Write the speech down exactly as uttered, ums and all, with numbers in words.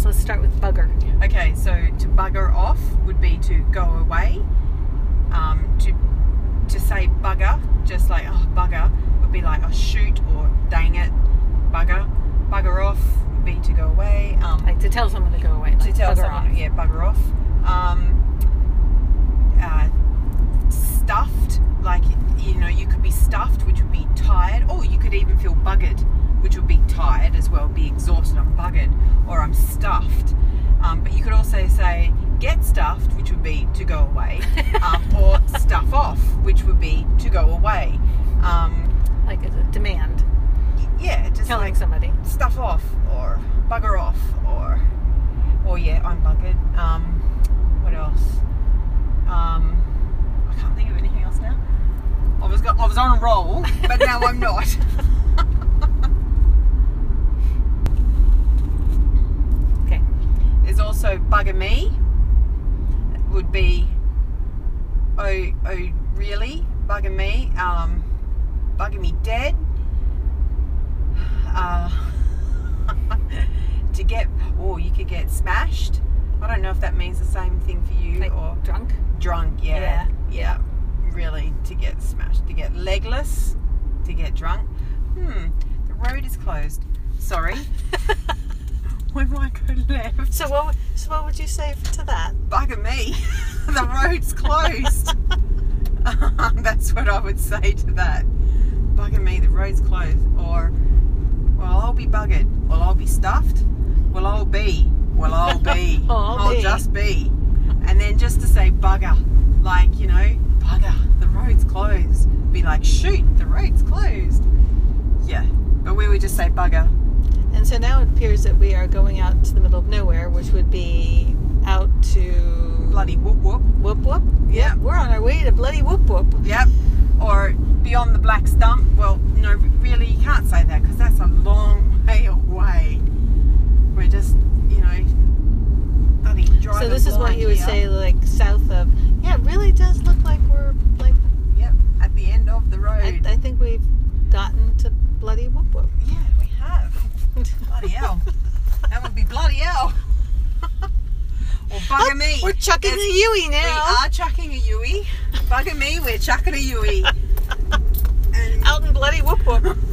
So let's start with bugger. Okay, so to bugger off would be to go away. Um, to to say bugger, just like oh bugger, would be like oh shoot or dang it, bugger. Bugger off would be to go away. Um, Like to tell someone to go away. Like to tell bugger someone, off. yeah, bugger off. Um, uh, stuffed, like you know, you could be stuffed, which would be tired, or you could even feel buggered, which would be tired as well, be exhausted. I'm buggered, or I'm stuffed. Um, but you could also say get stuffed, which would be to go away, um, or stuff off, which would be to go away. Um, Like as a demand. yeah, just Telling like somebody. stuff off or bugger off or or yeah, I'm buggered. Um, what else? Um, I can't think of anything else now. I was go- I was on a roll, but now I'm not. Okay. There's also bugger me. Would be oh oh really bugger me. Um, bugger me dead. Uh, to get, or you could get smashed. I don't know if that means the same thing for you Like or drunk. drunk. Yeah, Yeah. yeah, really. To get smashed, to get legless, to get drunk. Hmm, the road is closed. Sorry. Where might I go left? So what? So what would you say to that? Bugger me. The road's closed. That's what I would say to that. Bugger me, the road's closed. Or, well, I'll be buggered. Well, I'll be stuffed. Well, I'll be. Well, I'll be. I'll I'll be. just be. And then just to say bugger, like, you know, bugger, the road's closed. Be like, shoot, the road's closed. Yeah. But we would just say bugger. And so now it appears that we are going out to the middle of nowhere, which would be out to Bloody whoop whoop. whoop whoop. Yeah. We're on our way to bloody whoop whoop. Yep. Or beyond the black stump. Well, no, really, you can't say that because that's a long way away. We're just, you know, bloody driving. So this is what blind you would here. say, like south of. Yeah, it really does look like we're like. Yep, at the end of the road. I, I think we've gotten to bloody whoop whoop. Yeah, we have. Bloody hell. That would be bloody hell. Or bugger Oh, me. We're chucking There's- a Yui now. We are chucking a Yui. Bugger me, we're chucking a Yui. And Out in bloody whoop whoop.